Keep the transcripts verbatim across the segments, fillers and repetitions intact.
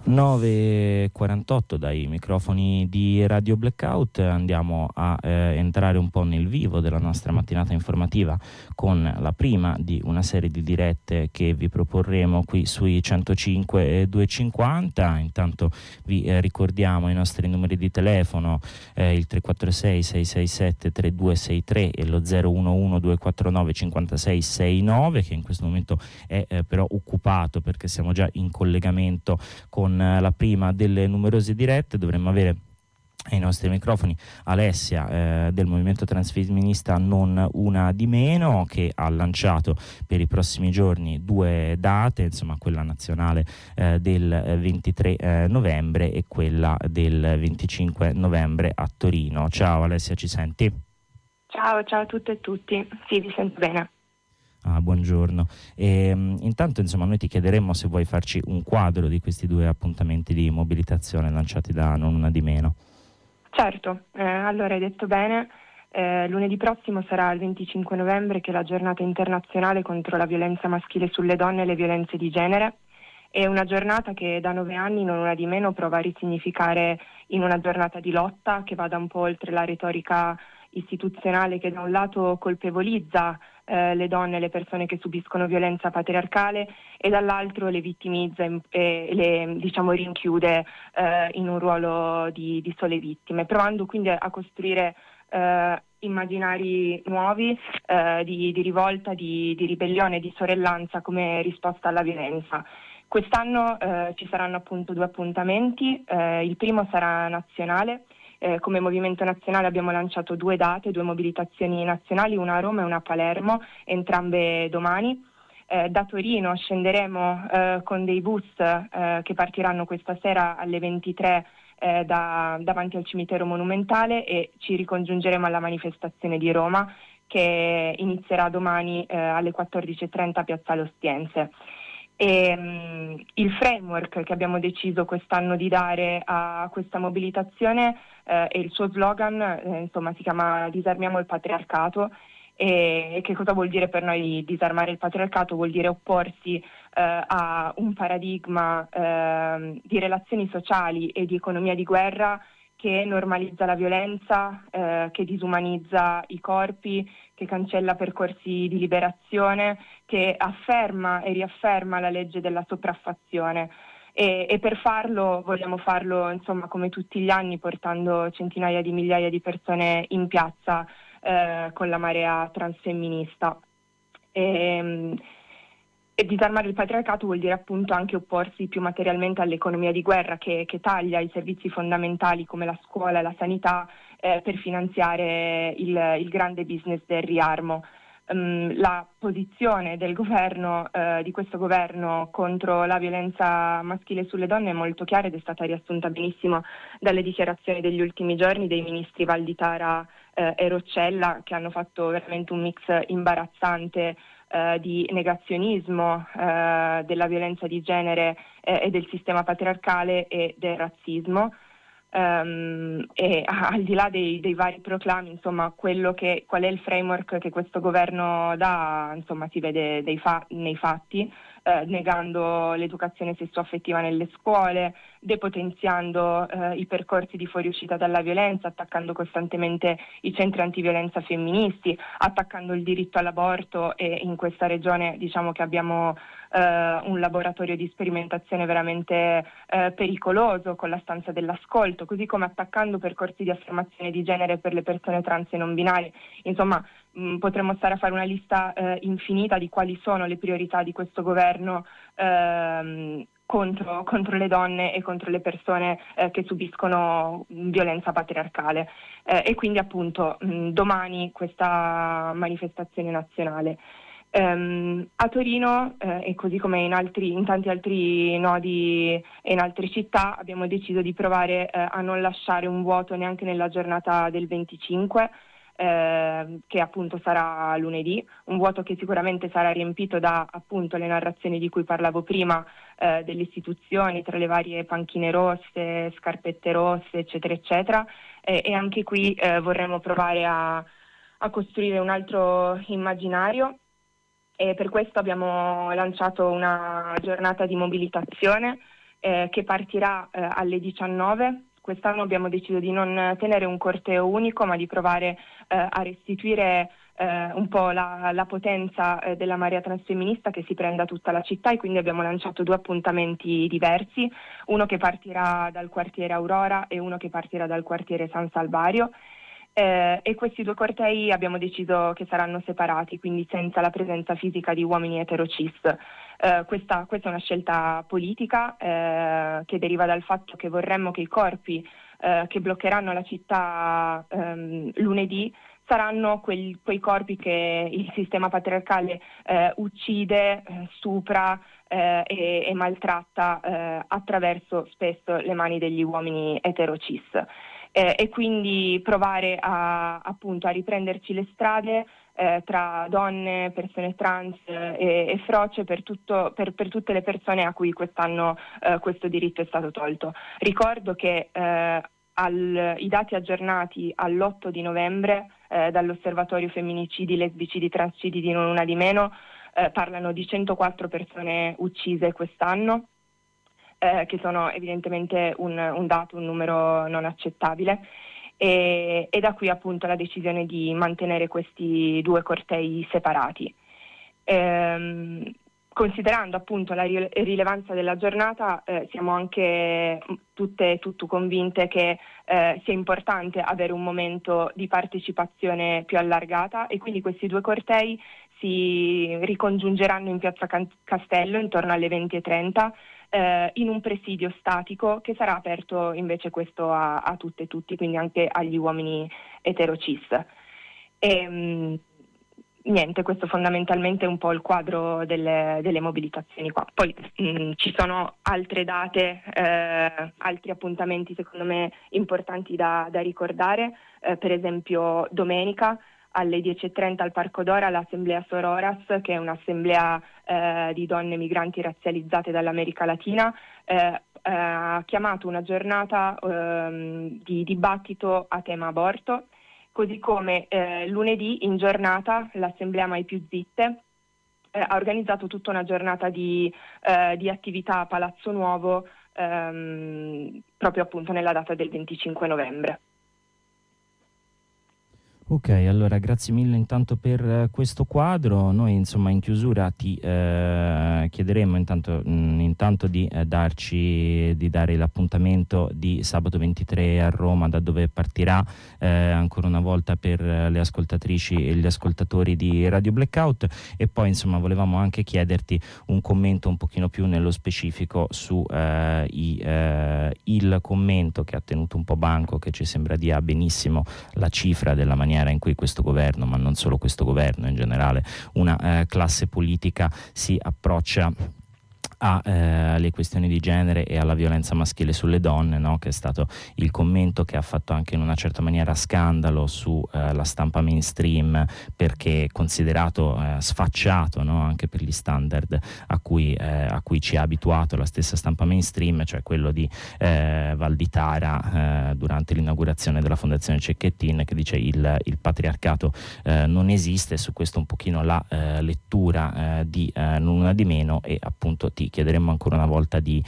nove e quarantotto dai microfoni di Radio Blackout. Andiamo a eh, entrare un po' nel vivo della nostra mattinata informativa con la prima di una serie di dirette che vi proporremo qui sui centocinque e duecentocinquanta. Intanto vi eh, ricordiamo i nostri numeri di telefono, eh, il tre quattro sei sei sei sette tre due sei tre e lo zero uno uno due quattro nove cinque sei sei nove, che in questo momento è eh, però occupato perché siamo già in collegamento con la prima delle numerose dirette. Dovremmo avere ai nostri microfoni Alessia eh, del Movimento Transfemminista Non Una di Meno, che ha lanciato per i prossimi giorni due date, insomma quella nazionale eh, del ventitré eh, novembre e quella del venticinque novembre a Torino. Ciao Alessia, ci senti? Ciao, ciao a tutte e tutti, sì, vi sento bene. Ah, buongiorno. E, um, intanto insomma noi ti chiederemmo se vuoi farci un quadro di questi due appuntamenti di mobilitazione lanciati da Non Una di Meno. Certo, eh, allora hai detto bene, eh, lunedì prossimo sarà il venticinque novembre, che è la giornata internazionale contro la violenza maschile sulle donne e le violenze di genere. È una giornata che da nove anni Non Una di Meno prova a risignificare in una giornata di lotta che vada un po' oltre la retorica istituzionale che da un lato colpevolizza eh, le donne e le persone che subiscono violenza patriarcale e dall'altro le vittimizza e le diciamo rinchiude eh, in un ruolo di, di sole vittime, provando quindi a costruire eh, immaginari nuovi eh, di, di rivolta, di, di ribellione, di sorellanza come risposta alla violenza. Quest'anno eh, ci saranno appunto due appuntamenti, eh, il primo sarà nazionale. Eh, come Movimento Nazionale abbiamo lanciato due date, due mobilitazioni nazionali, una a Roma e una a Palermo, entrambe domani. Eh, da Torino scenderemo eh, con dei bus eh, che partiranno questa sera alle ventitré eh, da, davanti al cimitero monumentale e ci ricongiungeremo alla manifestazione di Roma che inizierà domani eh, alle quattordici e trenta a Piazzale Ostiense. E, um, il framework che abbiamo deciso quest'anno di dare a questa mobilitazione eh, e il suo slogan eh, insomma si chiama Disarmiamo il patriarcato. E, e che cosa vuol dire per noi disarmare il patriarcato? Vuol dire opporsi eh, a un paradigma eh, di relazioni sociali e di economia di guerra che normalizza la violenza, eh, che disumanizza i corpi, che cancella percorsi di liberazione, che afferma e riafferma la legge della sopraffazione. E, e per farlo vogliamo farlo, insomma, come tutti gli anni, portando centinaia di migliaia di persone in piazza eh, con la marea transfemminista. E, E disarmare il patriarcato vuol dire appunto anche opporsi più materialmente all'economia di guerra che, che taglia i servizi fondamentali come la scuola e la sanità eh, per finanziare il, il grande business del riarmo. Um, la posizione del governo, eh, di questo governo contro la violenza maschile sulle donne è molto chiara ed è stata riassunta benissimo dalle dichiarazioni degli ultimi giorni dei ministri Valditara eh, e Roccella, che hanno fatto veramente un mix imbarazzante Uh, di negazionismo uh, della violenza di genere eh, e del sistema patriarcale e del razzismo. Um, e ah, al di là dei, dei vari proclami, insomma, quello che, qual è il framework che questo governo dà, insomma, si vede dei fa- nei fatti, eh, negando l'educazione sessuaffettiva nelle scuole, depotenziando eh, i percorsi di fuoriuscita dalla violenza, attaccando costantemente i centri antiviolenza femministi, attaccando il diritto all'aborto, e in questa regione diciamo che abbiamo eh, un laboratorio di sperimentazione veramente eh, pericoloso con la stanza dell'ascolto, così come attaccando percorsi di affermazione di genere per le persone trans e non binarie. Insomma, mh, potremmo stare a fare una lista eh, infinita di quali sono le priorità di questo governo ehm, contro, contro le donne e contro le persone eh, che subiscono violenza patriarcale. Eh, e quindi appunto mh, domani questa manifestazione nazionale. Um, a Torino, eh, e così come in, altri, in tanti altri nodi e in altre città, abbiamo deciso di provare eh, a non lasciare un vuoto neanche nella giornata del venticinque, eh, che appunto sarà lunedì, un vuoto che sicuramente sarà riempito da appunto le narrazioni di cui parlavo prima, eh, delle istituzioni, tra le varie panchine rosse, scarpette rosse, eccetera, eccetera, eh, e anche qui eh, vorremmo provare a, a costruire un altro immaginario. E per questo abbiamo lanciato una giornata di mobilitazione eh, che partirà eh, alle diciannove. Quest'anno abbiamo deciso di non tenere un corteo unico, ma di provare eh, a restituire eh, un po' la, la potenza eh, della marea transfemminista che si prenda tutta la città, e quindi abbiamo lanciato due appuntamenti diversi, uno che partirà dal quartiere Aurora e uno che partirà dal quartiere San Salvario. Eh, e questi due cortei abbiamo deciso che saranno separati, quindi senza la presenza fisica di uomini etero-cis. Eh, questa, questa è una scelta politica eh, che deriva dal fatto che vorremmo che i corpi eh, che bloccheranno la città ehm, lunedì saranno quei, quei corpi che il sistema patriarcale eh, uccide, eh, stupra eh, e, e maltratta eh, attraverso spesso le mani degli uomini etero-cis. Eh, e quindi provare a, appunto, a riprenderci le strade eh, tra donne, persone trans eh, e, e froce per, tutto, per, per tutte le persone a cui quest'anno eh, questo diritto è stato tolto. Ricordo che eh, al, i dati aggiornati all'otto di novembre eh, dall'Osservatorio Femminicidi, Lesbicidi, Transcidi di Non Una di Meno eh, parlano di centoquattro persone uccise quest'anno. Eh, che sono evidentemente un, un dato, un numero non accettabile, e, e da qui appunto la decisione di mantenere questi due cortei separati. Ehm, considerando appunto la rile- rilevanza della giornata, eh, siamo anche tutte e tutto convinte che eh, sia importante avere un momento di partecipazione più allargata, e quindi questi due cortei si ricongiungeranno in Piazza Can- Castello intorno alle venti e trenta eh, in un presidio statico che sarà aperto invece questo a, a tutte e tutti, quindi anche agli uomini etero-cis. E, mh, niente, questo fondamentalmente è un po' il quadro delle, delle mobilitazioni qua. Poi mh, ci sono altre date, eh, altri appuntamenti secondo me importanti da, da ricordare, eh, per esempio domenica alle dieci e trenta al Parco Dora l'Assemblea Sororas, che è un'assemblea eh, di donne migranti razzializzate dall'America Latina, eh, ha chiamato una giornata eh, di dibattito a tema aborto, così come eh, lunedì in giornata l'Assemblea Mai Più Zitte eh, ha organizzato tutta una giornata di, eh, di attività a Palazzo Nuovo ehm, proprio appunto nella data del venticinque novembre. Ok, allora grazie mille intanto per eh, questo quadro. Noi insomma in chiusura ti eh, chiederemo intanto, mh, intanto di eh, darci di dare l'appuntamento di sabato ventitré a Roma, da dove partirà eh, ancora una volta per eh, le ascoltatrici e gli ascoltatori di Radio Blackout, e poi insomma volevamo anche chiederti un commento un pochino più nello specifico su eh, i, eh, il commento che ha tenuto un po' banco, che ci sembra dia benissimo la cifra della maniera in cui questo governo, ma non solo questo governo, in generale una eh, classe politica si approccia alle eh, questioni di genere e alla violenza maschile sulle donne, no? Che è stato il commento che ha fatto anche in una certa maniera scandalo sulla eh, stampa mainstream, perché considerato eh, sfacciato, no? Anche per gli standard a cui, eh, a cui ci ha abituato la stessa stampa mainstream, cioè quello di eh, Valditara eh, durante l'inaugurazione della Fondazione Cecchettin, che dice il, il patriarcato eh, non esiste. Su questo un pochino la eh, lettura eh, di eh, Non Una di Meno, e appunto ti chiederemmo ancora una volta di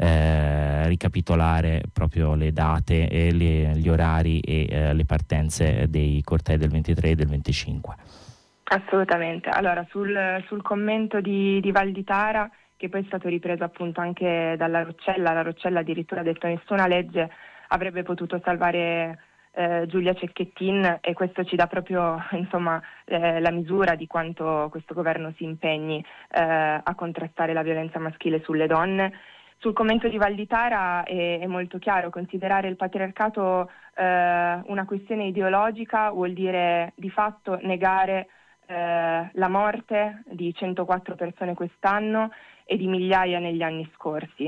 eh, ricapitolare proprio le date e le, gli orari e eh, le partenze dei cortei del ventitré e del venticinque. Assolutamente. Allora, sul, sul commento di, di Valditara, che poi è stato ripreso appunto anche dalla Roccella, la Roccella addirittura ha detto nessuna legge avrebbe potuto salvare eh, Giulia Cecchettin, e questo ci dà proprio insomma eh, la misura di quanto questo governo si impegni eh, a contrastare la violenza maschile sulle donne. Sul commento di Valditara è, è molto chiaro: considerare il patriarcato eh, una questione ideologica vuol dire di fatto negare eh, la morte di centoquattro persone quest'anno e di migliaia negli anni scorsi.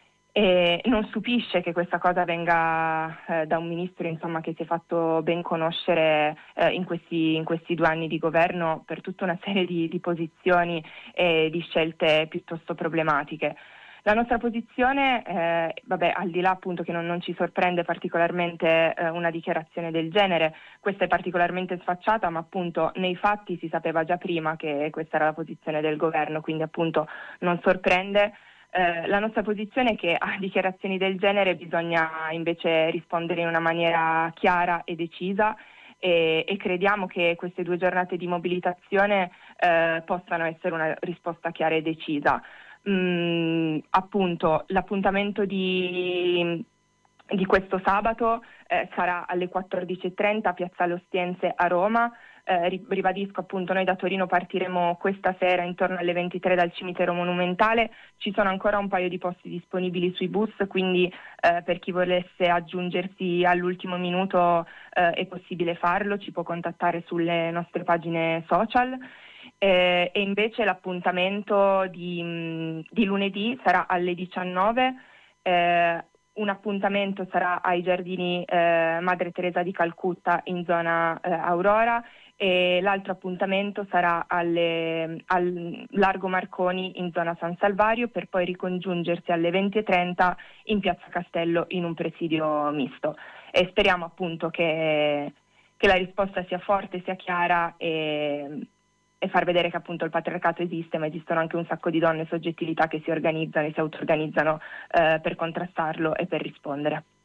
E non stupisce che questa cosa venga eh, da un ministro insomma che si è fatto ben conoscere eh, in, questi, in questi due anni di governo per tutta una serie di, di posizioni e di scelte piuttosto problematiche. La nostra posizione, eh, vabbè, al di là appunto che non, non ci sorprende particolarmente eh, una dichiarazione del genere, questa è particolarmente sfacciata, ma appunto nei fatti si sapeva già prima che questa era la posizione del governo, quindi appunto non sorprende. Eh, la nostra posizione è che a dichiarazioni del genere bisogna invece rispondere in una maniera chiara e decisa e, e crediamo che queste due giornate di mobilitazione eh, possano essere una risposta chiara e decisa. Mm, appunto, l'appuntamento di, di questo sabato eh, sarà alle quattordici e trenta a Piazzale Ostiense a Roma. Eh, ribadisco appunto, noi da Torino partiremo questa sera intorno alle ventitré dal cimitero monumentale. Ci sono ancora un paio di posti disponibili sui bus, quindi eh, per chi volesse aggiungersi all'ultimo minuto eh, è possibile farlo, ci può contattare sulle nostre pagine social. Eh, e invece l'appuntamento di, di lunedì sarà alle diciannove. Eh, un appuntamento sarà ai giardini eh, Madre Teresa di Calcutta in zona eh, Aurora, e l'altro appuntamento sarà alle, al Largo Marconi in zona San Salvario, per poi ricongiungersi alle venti e trenta in Piazza Castello in un presidio misto. E speriamo appunto che, che la risposta sia forte, sia chiara e, e far vedere che appunto il patriarcato esiste, ma esistono anche un sacco di donne e soggettività che si organizzano e si auto-organizzano eh, per contrastarlo e per rispondere.